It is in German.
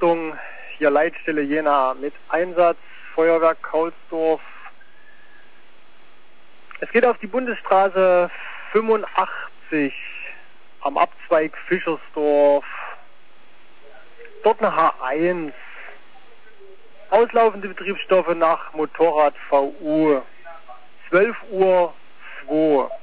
Achtung, hier Leitstelle Jena mit Einsatz, Feuerwerk Kaulsdorf. Es geht auf die Bundesstraße 85 am Abzweig Fischersdorf. Dort eine H1. Auslaufende Betriebsstoffe nach Motorrad VU. 12:02 Uhr.